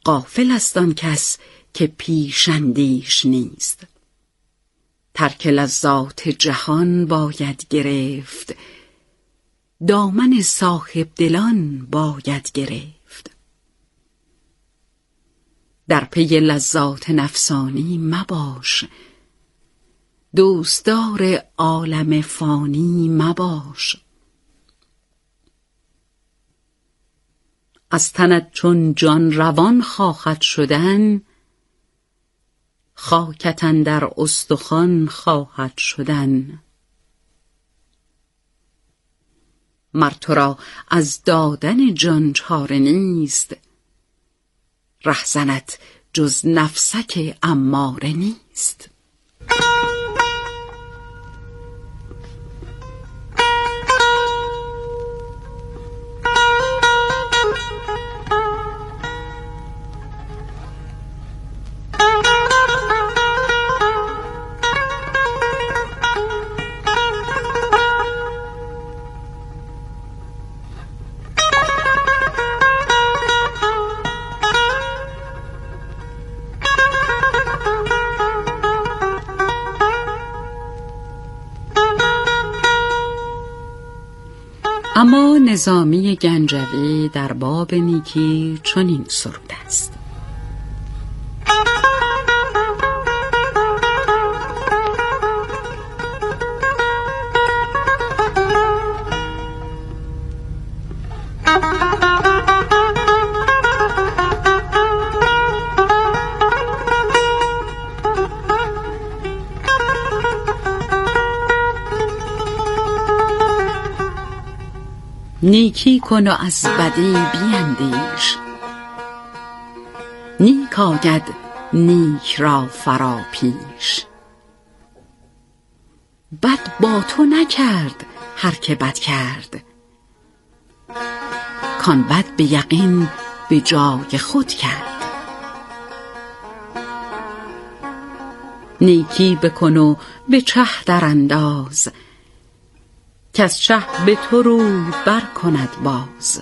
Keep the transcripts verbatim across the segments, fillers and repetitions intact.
غافل است آن کس که پیش اندیش نیست. ترک لذات جهان باید گرفت، دامن صاحب دلان باید گرفت. در پی لذات نفسانی مباش، دوستدار عالم فانی مباش. از تنت چون جان روان خواهد شدن، خاکت اندر استخوان خواهد شدن. مر تو را از دادن جان چاره نیست، رهزنت جز نفسک اماره نیست. اما نظامی گنجوی در باب نیکی چنین سروده است: نیکی کن و از بدی بیندیش، نیک آید نیک را فرا پیش. بد با تو نکرد هر که بد کرد، کان بد به یقین به جای خود کرد. نیکی بکن و به چه در انداز، کز چه به تو روی بر کند باز.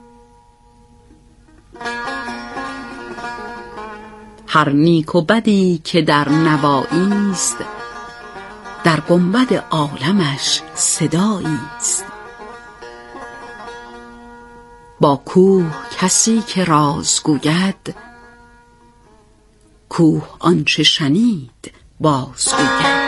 هر نیک و بدی که در نوایی است، در گنبد عالمش صدایی است. با کوه کسی که راز گوید، کوه آنچه شنید باز گوید.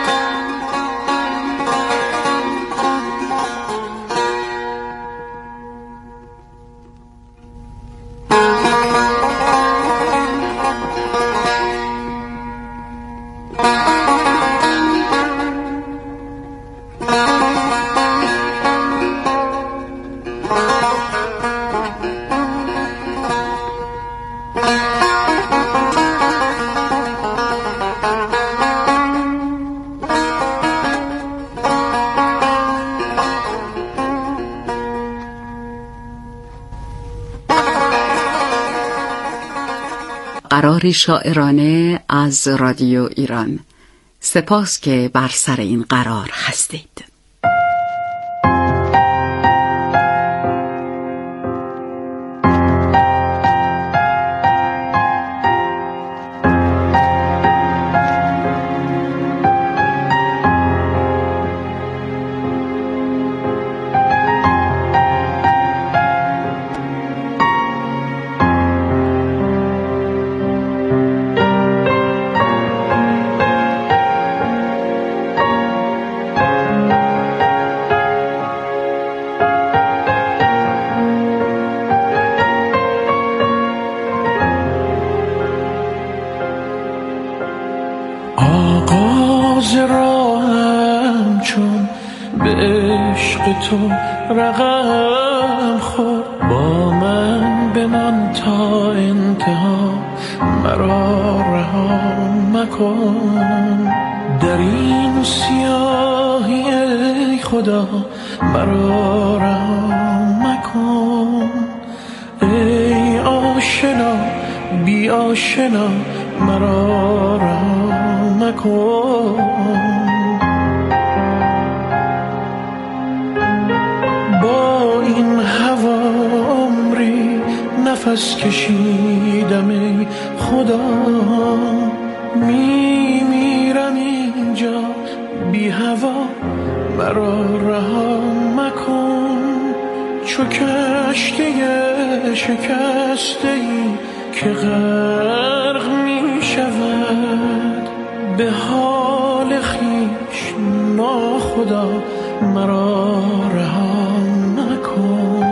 قراری شاعرانه از رادیو ایران. سپاس که بر سر این قرار هستید. آغاز راهم چون به عشق تو رقم خورد، با من بمان تا انتها، مرا رها مکن. در این سیاهی ای خدا مرا رها مکن. ای آشنا بی آشنا مرا رها مکن. با این هوا عمری نفس نفس کشیدم ای خدا، می میرم اینجا بی هوا، مرا رها مکن. چو کشتی شکسته ای که غرق می شود، به حال خویش ناخدا مرا رها نکن.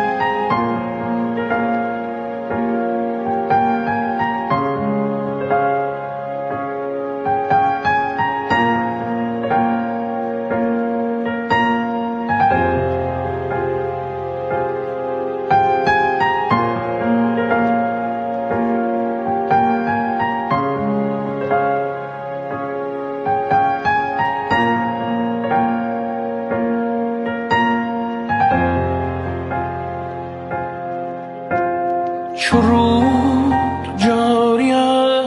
چو رود جاریم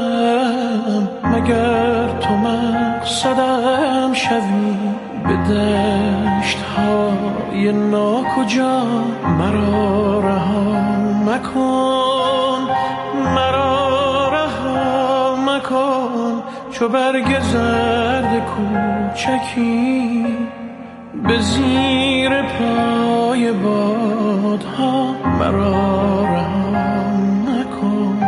مگر تو مقصدم شوی، به دشت های ناکجا مرا رها مکن، مرا رها مکن. چو برگ زرد کوچکی به زیر پای بادها مرا رها نکن.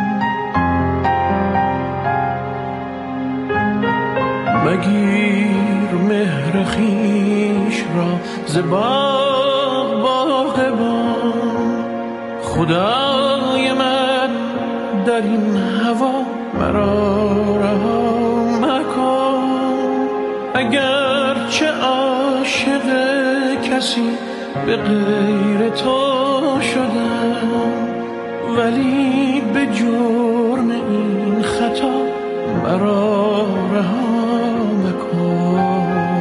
مگیر مهر خویش را ز باغ باغبان، خدای من در این هوا مرا رها مکن. اگر چه عاشق کسی به غیر تو شدم، ولی به جرم این خطا مرا رها مکن.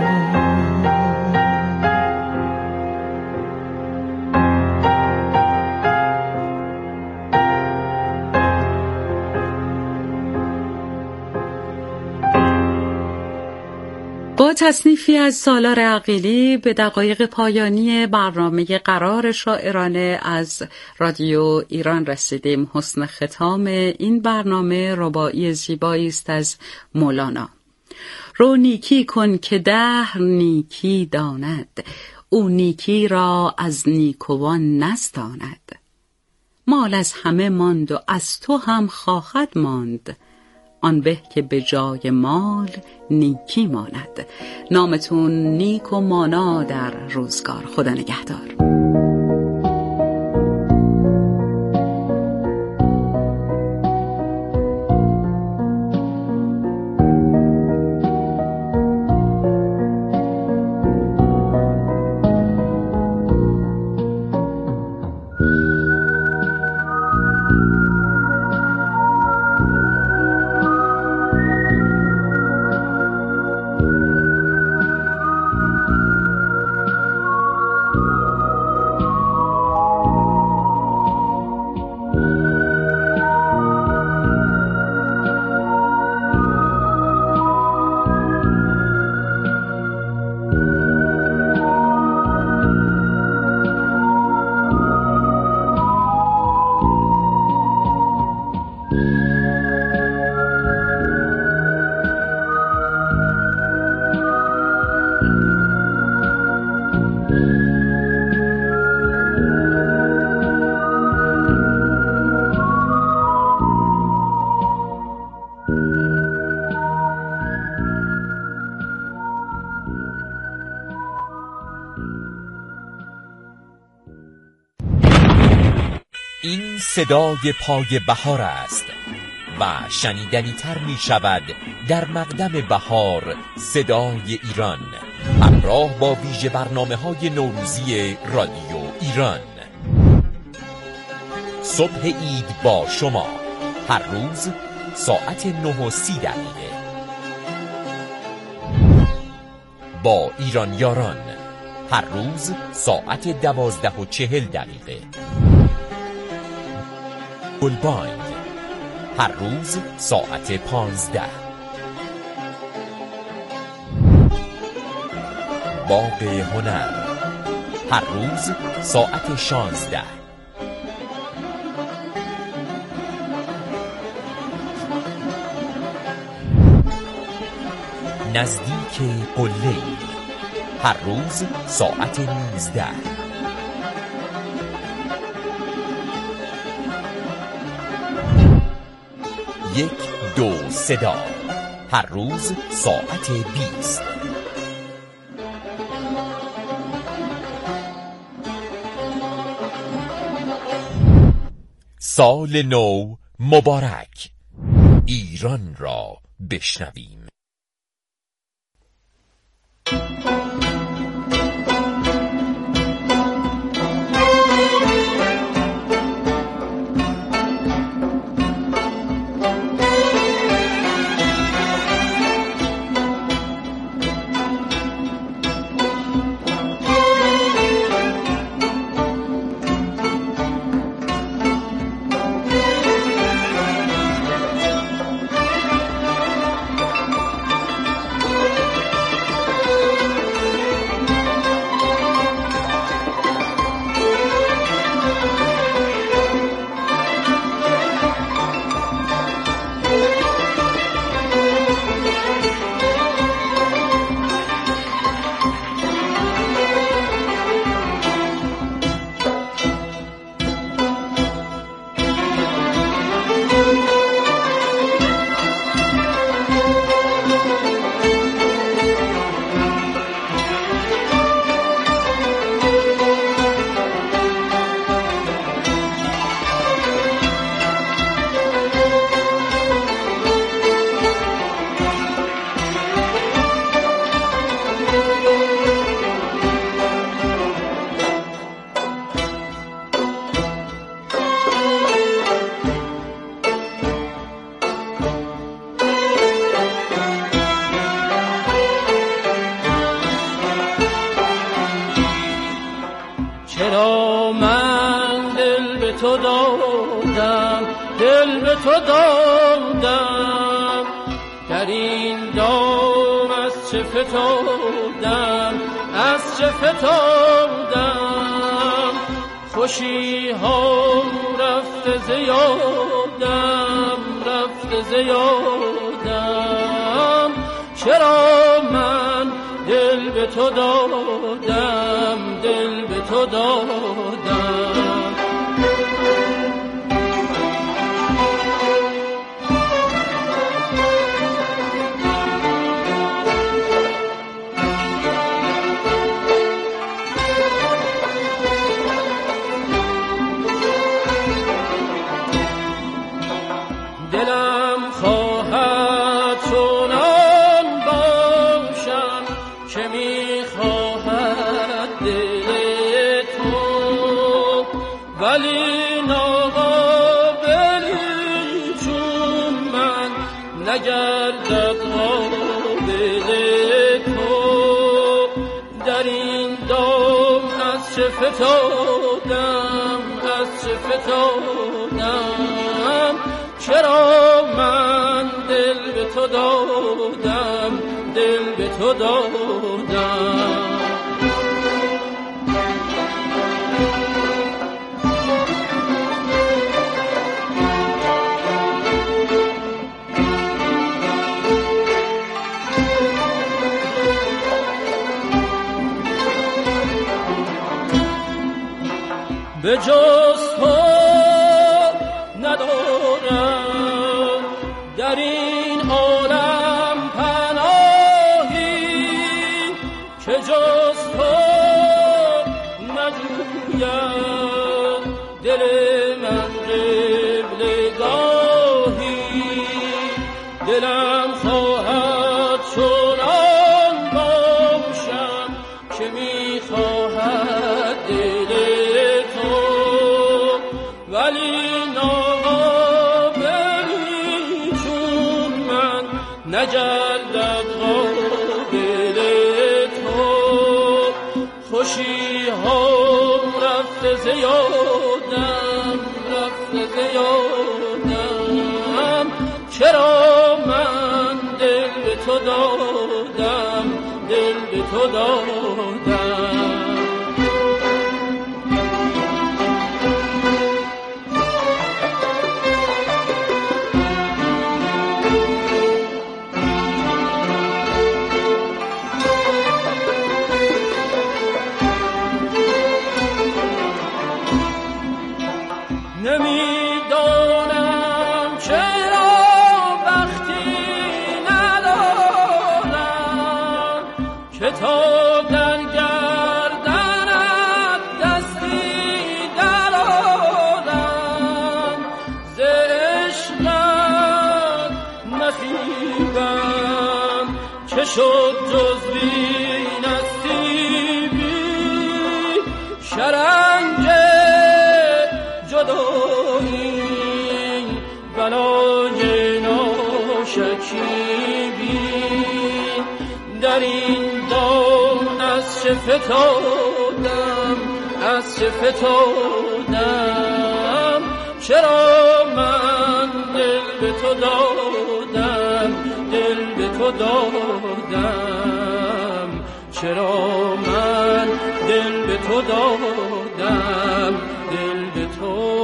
با تصنیفی از سالار عقیلی به دقایق پایانی برنامه قرار شاعرانه از رادیو ایران رسیدیم. حسن ختام این برنامه رباعی زیبایی است از مولانا. رو نیکی کن که دهر نیکی داند، او نیکی را از نیکوان نستاند. مال از همه ماند و از تو هم خواهد ماند، آن به که به جای مال نیکی ماند. نامتون نیک و مانا در روزگار. خدا نگهدار. این صدای پای بهار است و شنیدنی تر می شود در مقدم بهار صدای ایران، همراه با ویژه برنامه های نوروزی رادیو ایران. صبح عید با شما هر روز ساعت نه و سی دقیقه با ایران یاران، هر روز ساعت دوازده و چهل دقیقه گلبانگ، هر روز ساعت پانزده باغ هنر، هر روز ساعت شانزده نزدیک قله‌ای. هر روز ساعت نوزده. یک دو صدا. هر روز ساعت بیست. سال نو مبارک. ایران را بشنویم. چرا من دل به تو دادم، دل به تو دادم، در این دام از چه فتادم، از چه فتادم، خوشی ها رفت زیادم، رفت زیادم، چرا من دل به تو دادم، دل به تو دادم. دلم خواهد چنان باشم که میخواهد دل تو، ولی ناقابلی چون من نگردد قابل تو. در این دام از چه فتادم، از چه فتادم، چرا من دل به تو دادم، دل به تو دادم. به جز تو ندارم در این عالم پناهی، که جز تو نجوید دل من قبلگاهی. دلم خواهد چنان باشم که میخواهد دل تو، ولی ناقابلی چون من نگردد قابل تو. خوشی ها رفت زیادم، رفت زیادم، چرا من دل به تو دادم، دل به تو دادم. نشد جز بی نصیبی شرنگ جدایی بلای ناشکیبی در این دام از چه فتادم از چه فتادم چرا من دل به تو دادم دل به تو دادم چرا من دل به تو دادم دل به تو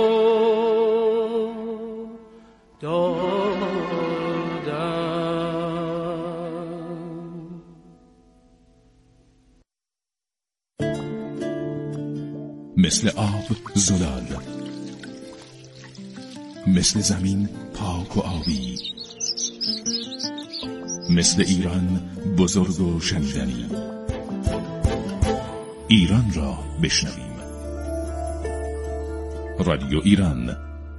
مثل آب زلال، مثل زمین پاک و آبی، مثل ایران بزرگ و شنیدنی. ایران را بشنویم. رادیو ایران.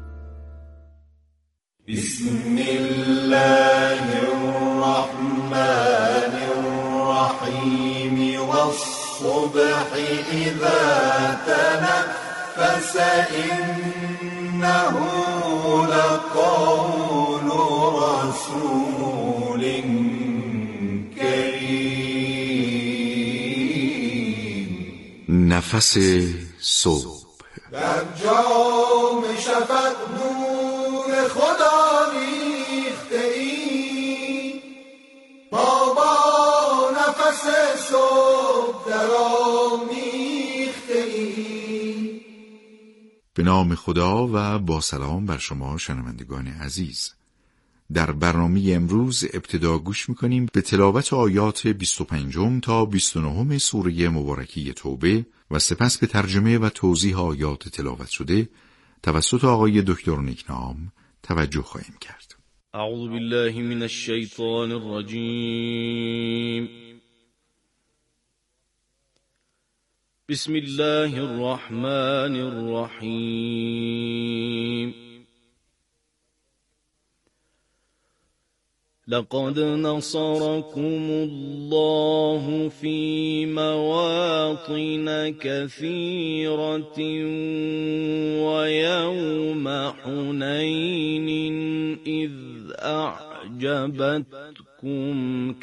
بسم الله الرحمن الرحیم والصبح اذا تنفس انه لقول رسول کریم. نفس صبح در جام شفق نور خدا ریخته ای بابا نفس صبح در آمیخته ای. به نام خدا و با سلام بر شما شنوندگان عزیز. در برنامه امروز ابتدا گوش میکنیم به تلاوت آیات بیست و پنج تا بیست و نه سوره مبارکه توبه و سپس به ترجمه و توضیح آیات تلاوت شده توسط آقای دکتر نیکنام توجه خواهیم کرد. اعوذ بالله من الشیطان الرجیم. بسم الله الرحمن الرحیم. لقد نصركم الله في مواطن كثيرة ويوم حنين إذ أعجبتكم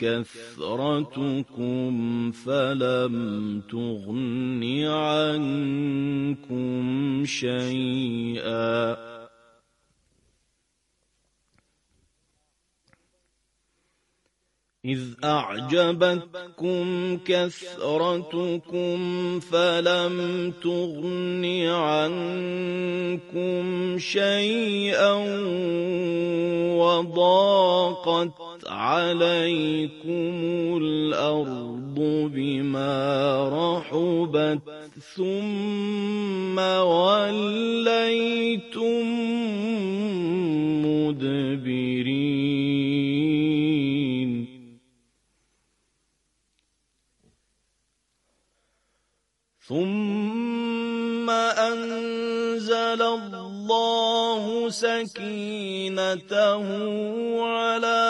كثرتكم فلم تغن عنكم شيئا إذ أعجبتكم كثرتكم فلم تغن عنكم شيئا وضاقت عليكم الأرض بما رحبت ثم وليتم مدبرين. ثم أنزل الله سكينته على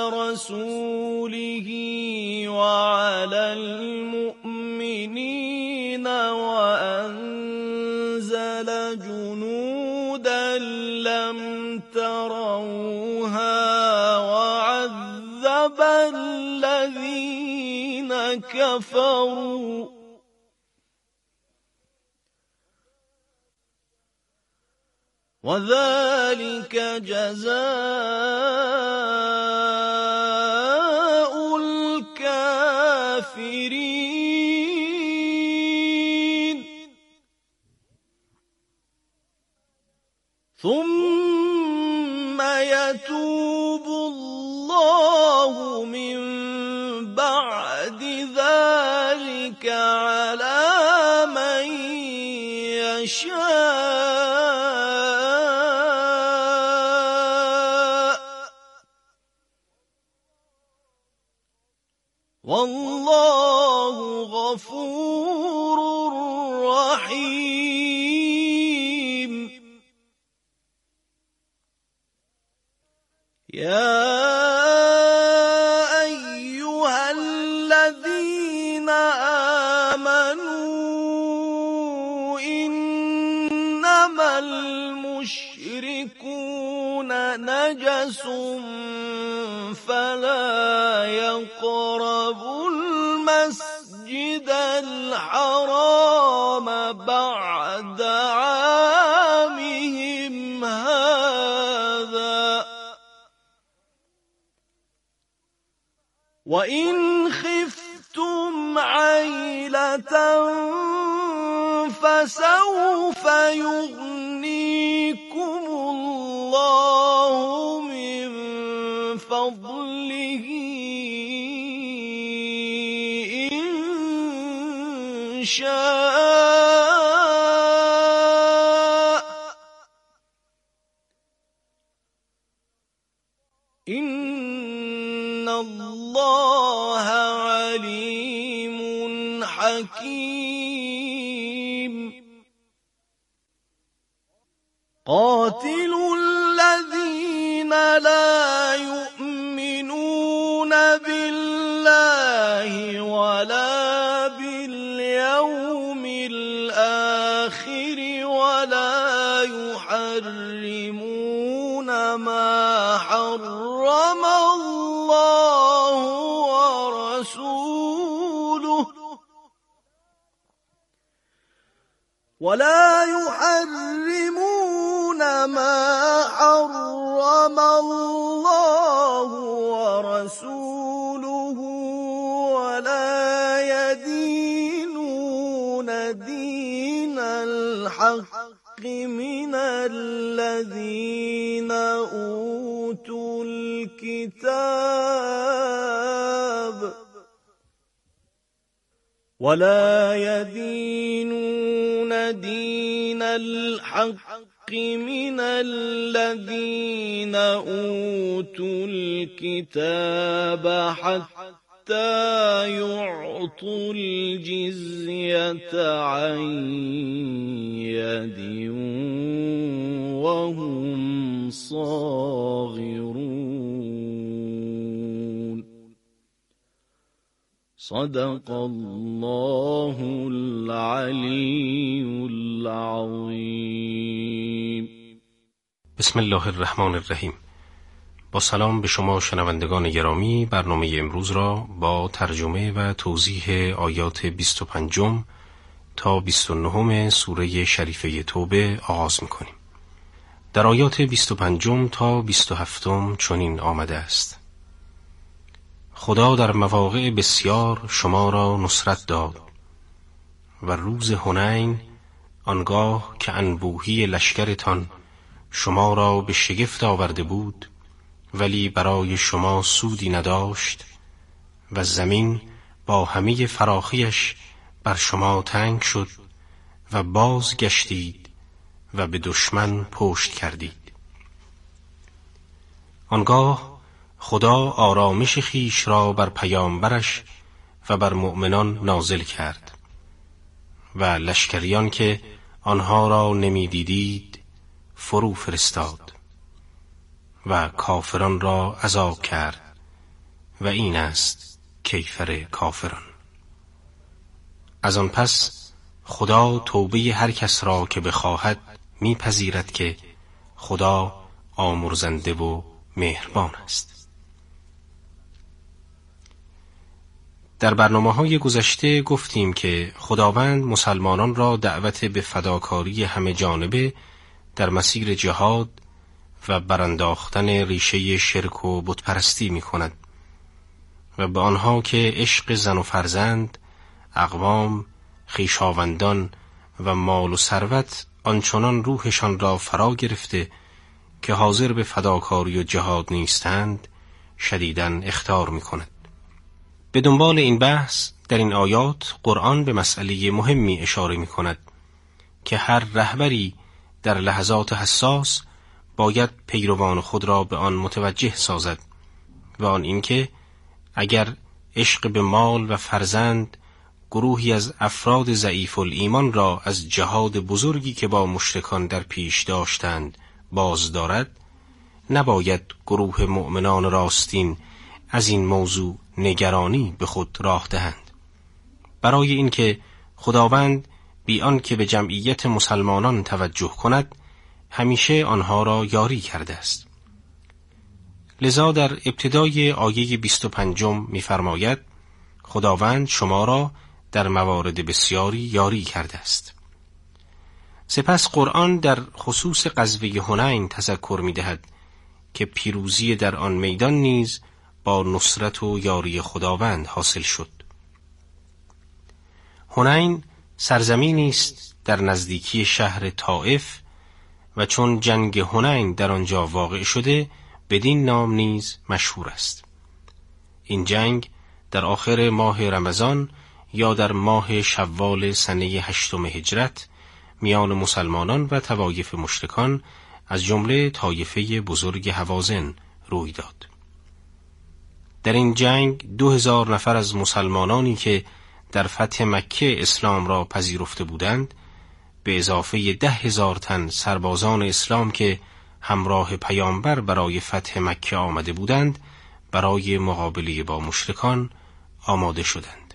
رسوله وعلى المؤمنين وأنزل جنودا لم تروها وعذب الذين كفروا وذلك جزاء الكافرين. ثم يتوب الله من بعد ذلك على من يشاء والله غفور رحيم. يا أيها نجس فلا يقربوا المسجد الحرام بعد عامهم هذا وإن خفتم عيلة فسوف يغنيكم الله من فضله إن شاء إن الله عليم حكيم قاتلوا الذين لا يؤمنون بالله ولا باليوم الآخر ولا يحرمون ما حرم الله ورسوله ولا يحرمون ما حرم الله ورسوله ولا يدينون دين الحق من الذين أوتوا الكتاب ولا يدينون دين الحق من الذين أوتوا الكتاب حتى يعطوا الجزية عن يد وهم صاغرون صدق الله العلی العظیم. بسم الله الرحمن الرحیم. با سلام به شما شنوندگان گرامی، برنامه امروز را با ترجمه و توضیح آیات بیست و پنجم تا بیست و نهم سوره شریفه توبه آغاز می‌کنیم. در آیات بیست و پنجم تا بیست و هفتم چنین آمده است: خدا در مواقع بسیار شما را نصرت داد و روز حنین آنگاه که انبوهی لشکرتان شما را به شگفت آورده بود ولی برای شما سودی نداشت و زمین با همه فراخیش بر شما تنگ شد و باز گشتید و به دشمن پشت کردید. آنگاه خدا آرامش خیش را بر پیامبرش و بر مؤمنان نازل کرد و لشکریان که آنها را نمیدیدید فرو فرستاد و کافران را عذاب کرد و این است کیفر کافران. از آن پس خدا توبه هر کس را که بخواهد میپذیرد که خدا آمرزنده و مهربان است. در برنامه‌های گذشته گفتیم که خداوند مسلمانان را دعوت به فداکاری همه جانبه در مسیر جهاد و برانداختن ریشه شرک و بتپرستی می کند و به آنها که عشق زن و فرزند، اقوام، خویشاوندان و مال و ثروت آنچنان روحشان را فرا گرفته که حاضر به فداکاری و جهاد نیستند شدیداً اخطار می کند. به دنبال این بحث در این آیات قرآن به مسئله مهمی اشاره می کند که هر رهبری در لحظات حساس باید پیروان خود را به آن متوجه سازد و آن اینکه اگر عشق به مال و فرزند گروهی از افراد ضعیف الایمان را از جهاد بزرگی که با مشرکان در پیش داشتند باز دارد، نباید گروه مؤمنان راستین از این موضوع نگرانی به خود راه دهند. برای اینکه خداوند بی آن که به جمعیت مسلمانان توجه کند همیشه آنها را یاری کرده است لذا در ابتدای آیه بیست و پنجم می‌فرماید خداوند شما را در موارد بسیاری یاری کرده است. سپس قرآن در خصوص غزوه حنین تذکر می‌دهد که پیروزی در آن میدان نیز با نصرت و یاری خداوند حاصل شد. حنین سرزمینی است در نزدیکی شهر طائف و چون جنگ حنین در آنجا واقع شده بدین نام نیز مشهور است. این جنگ در آخر ماه رمضان یا در ماه شوال سنه هشتم هجرت میان مسلمانان و طوایف مشرکان از جمله طایفه بزرگ هوازن روی داد. در این جنگ دو هزار نفر از مسلمانانی که در فتح مکه اسلام را پذیرفته بودند به اضافه ده هزار تن سربازان اسلام که همراه پیامبر برای فتح مکه آمده بودند برای مقابله با مشرکان آماده شدند.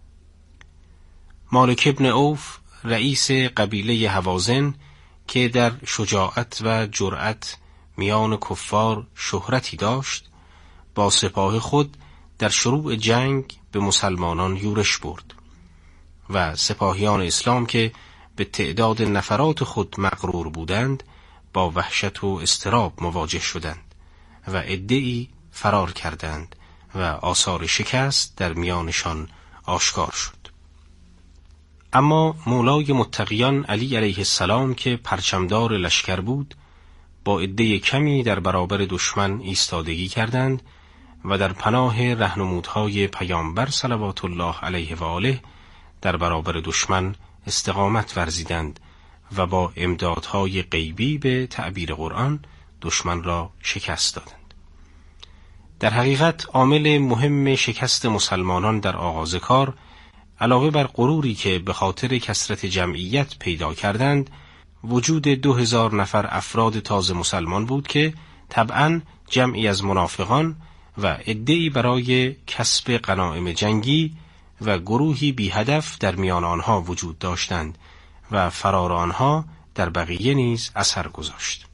مالک ابن عوف رئیس قبیله هوازن که در شجاعت و جرأت میان کفار شهرتی داشت با سپاه خود در شروع جنگ به مسلمانان یورش برد و سپاهیان اسلام که به تعداد نفرات خود مغرور بودند با وحشت و اضطراب مواجه شدند و عده‌ای فرار کردند و آثار شکست در میانشان آشکار شد. اما مولای متقیان علی علیه السلام که پرچمدار لشکر بود با عده کمی در برابر دشمن ایستادگی کردند و در پناه راهنمودهای پیامبر صلوات الله علیه و آله در برابر دشمن استقامت ورزیدند و با امدادهای غیبی به تعبیر قرآن دشمن را شکست دادند. در حقیقت عامل مهم شکست مسلمانان در آغاز کار علاوه بر غروری که به خاطر کثرت جمعیت پیدا کردند وجود دو هزار نفر افراد تازه مسلمان بود که طبعاً جمعی از منافقان و عده‌ای برای کسب غنایم جنگی و گروهی بی هدف در میان آنها وجود داشتند و فرار آنها در بقیه نیز اثر گذاشت.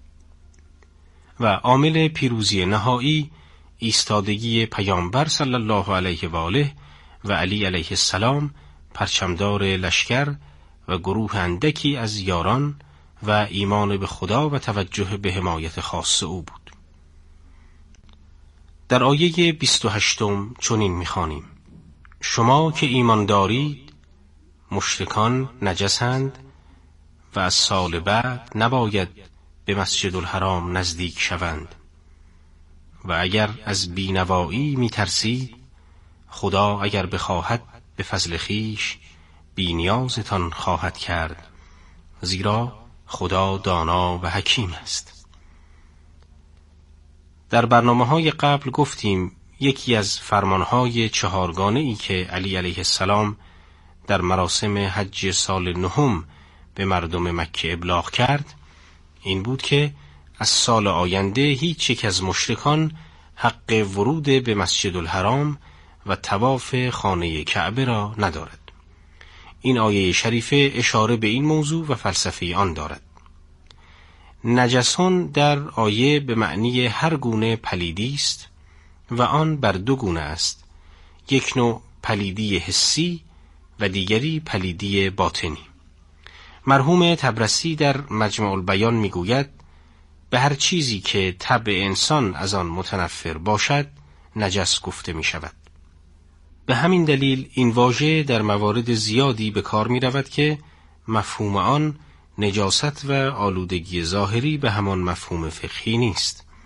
و عامل پیروزی نهایی ایستادگی پیامبر صلی الله علیه و آله و علی علیه السلام پرچمدار لشکر و گروه اندکی از یاران و ایمان به خدا و توجه به حمایت خاص او بود. در آیه بیست و هشتم چنین می‌خوانیم: شما که ایمان دارید مشرکان نجسند و از سال بعد نباید به مسجد الحرام نزدیک شوند و اگر از بینوایی می‌ترسید خدا اگر بخواهد به فضل خویش بی‌نیازتان خواهد کرد زیرا خدا دانا و حکیم است. در برنامه‌های قبل گفتیم یکی از فرمانهای چهارگانه‌ای که علی علیه السلام در مراسم حج سال نهم به مردم مکه ابلاغ کرد این بود که از سال آینده هیچ یک از مشرکان حق ورود به مسجد الحرام و طواف خانه کعبه را ندارد. این آیه شریفه اشاره به این موضوع و فلسفه آن دارد. نجسون در آیه به معنی هر گونه پلیدی است و آن بر دو گونه است، یک نوع پلیدی حسی و دیگری پلیدی باطنی. مرحوم طبرسی در مجمع البیان میگوید به هر چیزی که طبع انسان از آن متنفر باشد نجس گفته می شود. به همین دلیل این واژه در موارد زیادی به کار می رود که مفهوم آن نجاست و آلودگی ظاهری به همان مفهوم فقهی نیست.